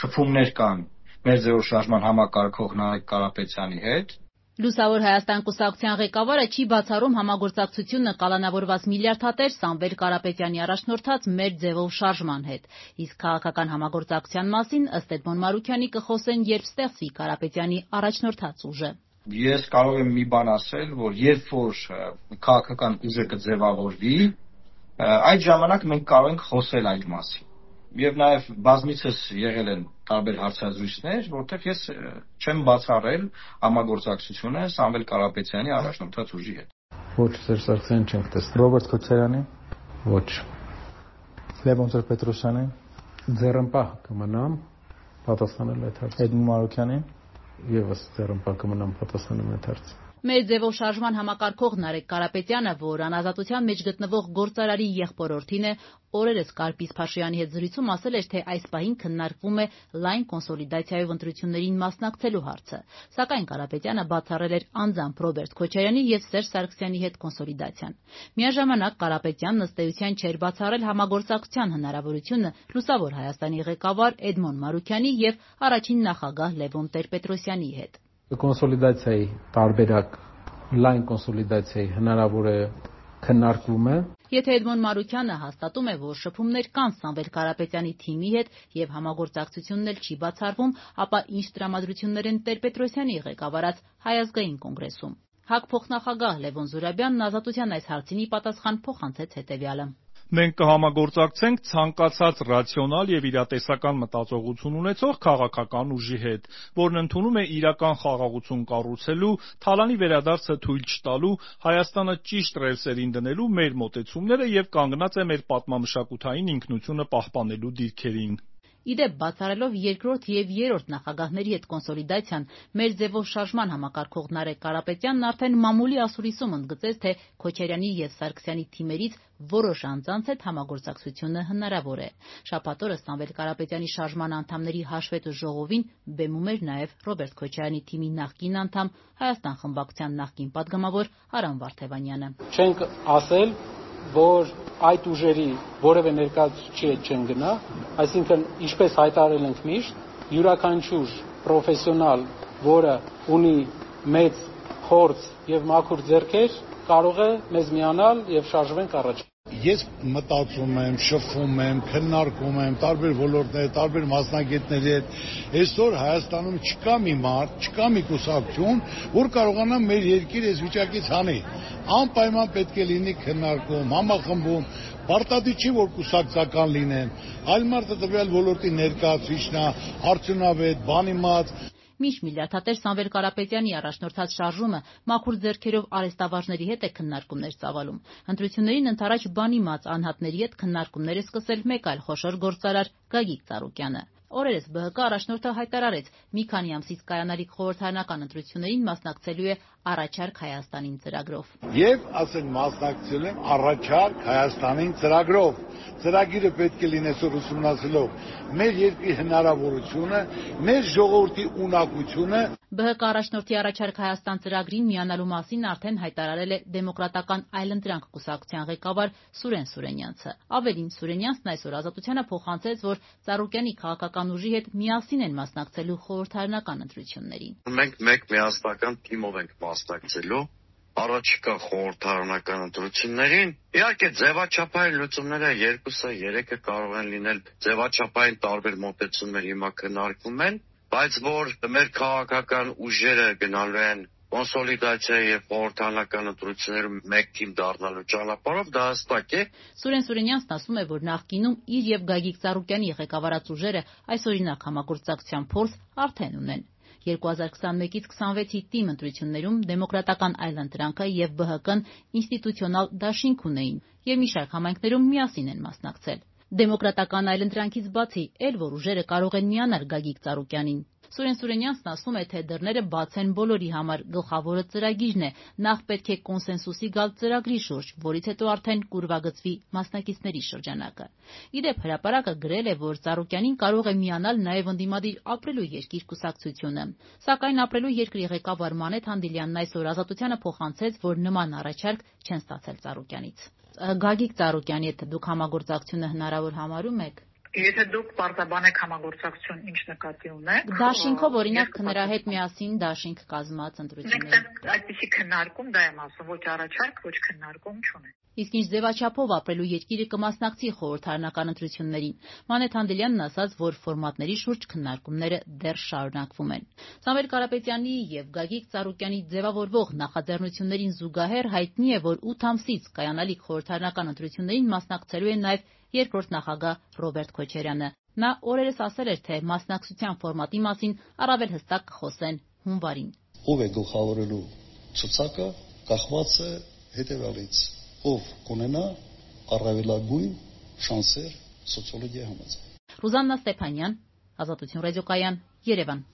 շփումներ կան մեր ձևով շարժման համակարգող Նարեկ Կարապետյանի հետ։ Լուսավոր Հայաստան կուսակցության ղեկավարը չի բացառում համագործակցությունը կալանավորված միլիարդատեր Սամվել Կարապետյանի առաջնորդած մեր ձևով շարժման հետ, իսկ քաղաքական համագործակցության մասին ըստ Էդմոն Մարուքյանի կխոսեն, երբ ստեղծվի Կարապետյանի առաջնորդած ուժը։ Ես կարող եմ մի բան ասել, որ երբ որ քաղաքական ուժը կձևավորվի, այդ ժամանակ մենք կարող ենք խոսել այդ մասին։ Եվ նաև բազմիցս եղել են տարբեր հարցազրույցներ, որտեղ ես չեմ բացառել համագործակցությունը Սամվել Կարապետյանի առաջնորդած ուժի հետ։ Ոչ, Սերժ Սարգսյանին չենք տեսնում։ Ռոբերտ Քոչարյանի։ Ոչ։ Լևոն Տեր-Պետրոսյանի։ Ձեռնպահ կմնամ պատասխանել այդ հարցին։ Էդմոն Մարուքյանի։ Եվս ձեռնպահ կմնամ պատասխանել այդ հարցին։ Մեր ձևով շարժման համակարգող Նարեկ Կարապետյանը, որ անազատության մեջ գտնվող գործարարի եղբորորդին է, օրերս Կարպիս Փաշյանի հետ զրույցում ասել էր, թե այս պահին քննարկվում է լայն կոնսոլիդացիայով ընտրություններին մասնակցելու հարցը։ Սակայն Կարապետյանը բացառել էր անձամբ Ռոբերտ Քոչարյանի եւ Սերժ Սարգսյանի հետ կոնսոլիդացիան։ Միաժամանակ Կարապետյանն ըստ էության չէր բացառել համագործակցության հնարավորությունը Լուսավոր Հայաստանի ղեկավար Էդմոն Մարուքյանի եւ առաջին նախագահ Լևոն Տեր-Պետրոսյանի հետ։ Կոնսոլիդացիայի տարբերակ, լայն կոնսոլիդացիայի հնարավոր է քննարկվում է։ Եթե Էդմոն Մարուքյանը հաստատում է, որ շփումներ կան Սամվել Կարապետյանի թիմի հետ եւ համագործակցությունն էլ չի բացառվում, ապա ինչ տրամադրություններ են Տեր-Պետրոսյանի ղեկավարած Հայ ազգային կոնգրեսում։ ՀԱԿ փոխնախագահ Լևոն Զուրաբյանն ազատության այս հարցինի պատասխան փոխանցեց հետեւյալը. Մենք կհամագործակցենք ցանկացած ռացիոնալ եւ իրատեսական մտածողություն ունեցող քաղաքական ուժի հետ, որն ընդունում է իրական խաղաղություն կառուցելու, թալանի վերադարձը թույլ չտալու, Հայաստանը ճիշտ ռելսերին դնելու մեր մոտեցումները եւ կանգնած է մեր պատմամշակութային ինքնությունը պահպանելու դիրքերին։ Իդեպ բացառելով երկրորդ եւ երրորդ նախագահների հետ կոնսոլիդացիան, մեր ձևով շարժման համակարգող Նարեկ Կարապետյանն արդեն մամուլի ասուլիսում ընդգծեց, թե Քոչարյանի եւ Սարգսյանի թիմերից որոշ անձանց հետ համագործակցությունը հնարավոր է։ Շաբաթ օրը Սամվել Կարապետյանի շարժման անդամների հաշվետու ժողովին բեմում էր նաեւ Ռոբերտ Քոչարյանի թիմի նախկին անդամ Հայաստան խմբակցության նախկին падգամավոր Արամ Վարդևանյանը։ Չենք ասել, որ այդ ուժերի որևէ ներկայացուցիչի հետ չեն գնա, այսինքն ինչպես հայտարարել ենք միշտ, յուրաքանչյուր պրոֆեսիոնալ, որը ունի մեծ փորձ եւ մաքուր ձեռքեր, կարող է մեզ միանալ եւ շարժվենք առաջ։ Ես մտածում եմ, շփվում եմ, քննարկում եմ տարբեր ոլորտներ, տարբեր մասնագետների հետ։ Այսօր Հայաստանում չկա մի մարդ, չկա մի կուսակցություն, որ կարողանա մեր երկիրը այս վիճակից հանի։ Անպայման պետք է լինի քննարկում, համախմբում, պարտադիր չի որ կուսակցական լինեն, այլ մարդը տվյալ ոլորտի ներկայացուցիչն է, արդյունավետ, բանիմաց։ Մինչ միլիարդատեր Սամվել Կարապետյանի առաջնորդած շարժումը մաքուր ձեռքերով արհեստավարժների հետ է քննարկումներ ծավալում, ընտրություններին ընդառաջ բանիմաց անհատների հետ քննարկումներ է սկսել մեկ այլ խոշոր գործարար Գագիկ Ծառուկյանը։ Օրերս ԲՀԿ առաջնորդը հայտարարեց, մի քանի ամսից կայանալիք խորհրդարանական ընտրություններին մասնակցելու է Առաջարկ Հայաստանին ծրագրով։ Եվ ասեն մասնակցել եմ Առաջարկ Հայաստանին ծրագրով։ Ծրագիրը պետք է լինի այսօր ուսումնասիրելով մեր երկրի հնարավորությունը, մեր ժողովրդի ունակությունը։ ԲՀԿ առաջնորդի Առաջարկ Հայաստան ծրագրին միանալու մասին արդեն հայտարարել է Դեմոկրատական այլընտրանք կուսակցության ղեկավար Սուրեն Սուրենյանցը։ Ավելին, Սուրենյանցն այսօր ազատությանը փոխանցեց, որ Ծառուկյանի քաղաքական ուժի հետ միասին են մասնակցելու խորհրդարանական ընտրություններին։ Մենք մեկ միասնական թիմով ենք մասնակցելու առաջիկա խորհրդարանական ընտրություններին։ Իհարկե ձևաչափային լուծումները 2-3 կարող են լինել, ձևաչափային տարբեր մոտեցումներ հիմա քննարկվում են, բայց որ մեր քաղաքական ուժերը գնալու են կոնսոլիդացիա եւ խորհրդարանական ընտրություններում մեկ թիմ դառնալու ճանապարհով դա հստակ է։ Սուրեն Սուրենյանցն ասում է, որ նախկինում իր եւ Գագիկ Ծառուկյանի ղեկավարած ուժերը այսօրինակ համագործակցության փորձ արդեն ունեն։ 2021-ից 26-ի թիմ ընտրություններում Դեմոկրատական այլընտրանքը եւ ԲՀԿ-ն ինստիտուցիոնալ դաշինք ունեին եւ մի շարք համայնքներում միասին են մասնակցել։ Դեմոկրատական այլընտրանքից բացի էլ որ ուժերը կարող են միանալ Գագիկ Ծառուկյանին։ Սուրեն Սուրենյանցն ասում է, թե դռները բաց են բոլորի համար, գլխավորը ծրագիրն է, նախ պետք է կոնսենսուսի գալ ծրագրի շուրջ, որից հետո արդեն կուրվագծվի մասնակիցների շրջանակը։ Իդեպ հրապարակը գրել է, որ Ծառուկյանին կարող է միանալ նաև ընդդիմադիր Ապրելու երկիր կուսակցությունը։ Սակայն Ապրելու երկրի ղեկավար Մանեթ Հանդիլյանն այսօր ազատությանը փոխանցեց, որ նման առաջարկ չեն ստացել Ծառուկյանից։ Գագիկ Ծառուկյանի հետ դուք համագործակցությունը հնարավոր համարում եք։ Եթե դուք պարտաբան եք համագործակցություն ինչ նկատի ունեք։ Դաշինքով օրինակ նրա հետ միասին դաշինք կազմած ընտրություններ։ Մենք այդպիսի քննարկում դա եմ ասում, ոչ առաջարկ, ոչ քննարկում չունենք։ Իսկ ինչ ձևաչափով ապրելու երկիրը կմասնակցի խորհրդարանական ընտրություններին։ Մանեթ Հանդելյանն ասաց, որ ֆորմատների շուրջ քննարկումները դեռ շարունակվում են։ Սամվել Կարապետյանի եւ Գագիկ Ծառուկյանի ձևավորվող նախաձեռնություններին զուգահեռ հայտնի է, որ 8 ամսից կայանալիք խորհրդարանական ընտրություններին մասնակցելու են նաեւ երկրորդ նախագահ Ռոբերտ Քոչարյանը։ Նա օրերս ասել էր, թե մասնակցության ֆորմատի մասին առավել հստակ կխոսեն հունվարին։ Ով է գլխավորելու ցուցակը կախված է հետևյալից. ով կունենա առավելագույն շանսեր սոցիոլոգիայի համաձայն։ Ռուզաննա Ստեփանյան, Ազատություն ռադիոկայան, Երևան։